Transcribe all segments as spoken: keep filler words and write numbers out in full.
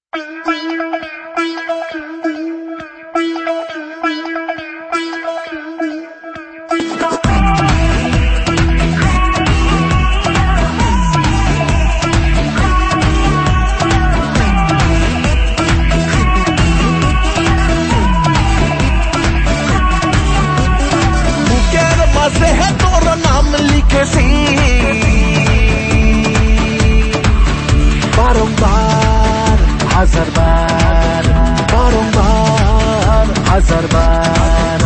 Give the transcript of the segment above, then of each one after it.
बारंबार हजार बार बारंबार हजार बार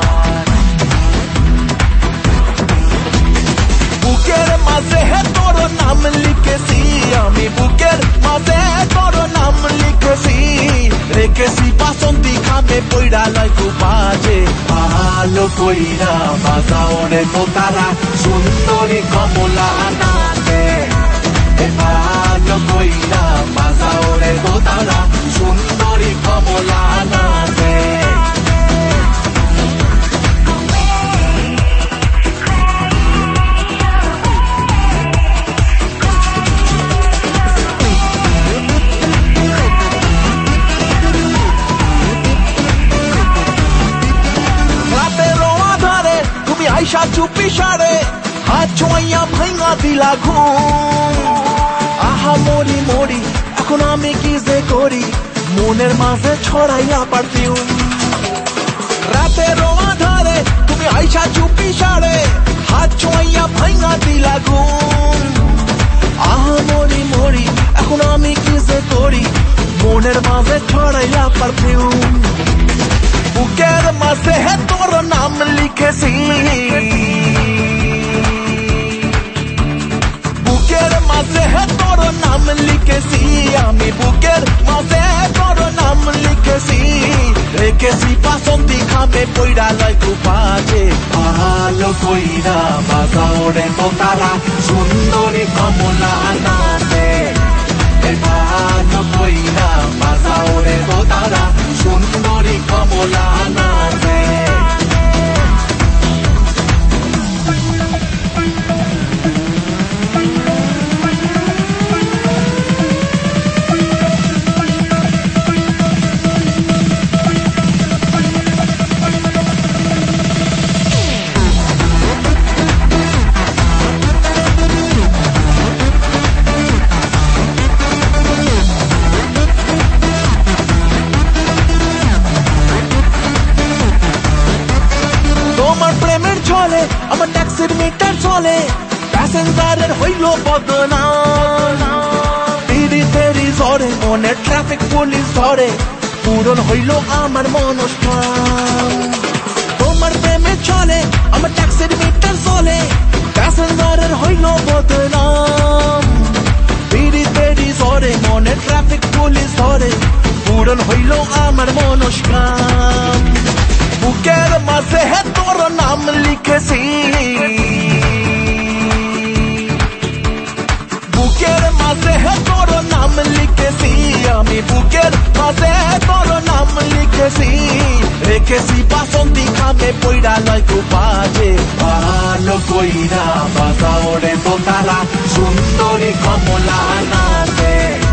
বুকের মাঝে তোর নাম লিখেছি আমি বুকের মাঝে তোর নাম লিখেছি রেখেছি বাসন্তী খামে পইড়া লাইকু বাজে ভালো কইরা বাজাও রে তোতারা সুন্দরী কমলা নাচে ভালো কইরা বাজাও রে তোতারা সুন্দরী কমলা নাচে আইসা চুপি সারে হাত ছোঁয়া ভাঙা দিলা ঘুম আহা মরি মরি এখন আমি কি যে করি মনের মাঝে ছড়াইয়া পারফিউম রাতের আধারে তুমি আইসা চুপি সারে হাত ছোঁয়া ভাঙা দিলা ঘুম আহা মরি মরি এখন আমি কি যে করি মনের মাঝে ছড়াইয়া পারফিউম বুকের মাঝে তোর নাম লিখেছি বুকের মাঝে তোর নাম লিখেছি আমি বুকের মাঝে তোর নাম লিখেছি রেখেছি বাসন্তী খামে পইড়া লাইকু বাজে ভালো কইরা বাজাও রে তোতারা সুন্দরী কমলা নাচে ভালো কইরা বাজাও রে তোতারা সুন্দরী কমলা নাচে আমার ট্যাক্সির মিটার চলে প্যাসেঞ্জারের হইল বদনাম তিরি তেরি ঝরে মনে ট্রাফিক পুলিশ ধরে পূরণ হইল আমার মনস্কাম তোমার প্রেমে চলে আমার ট্যাক্সির মিটার চলে প্যাসেঞ্জারের হইল বদনাম তিরি তেরি ঝরে মনে ট্রাফিক পুলিশ ধরে পূরণ হইল আমার মনস্কাম বুকের মাঝে তোর নাম লিখেছি বুকের মাঝে তোর নাম লিখেছি আমি বুকের মাঝে তোর নাম লিখেছি রেখেছি বাসন্তী খামে পইড়া লাইকু বাজে ভালো কইরা বাজাও রে তোতারা সুন্দরী কমলা নাচে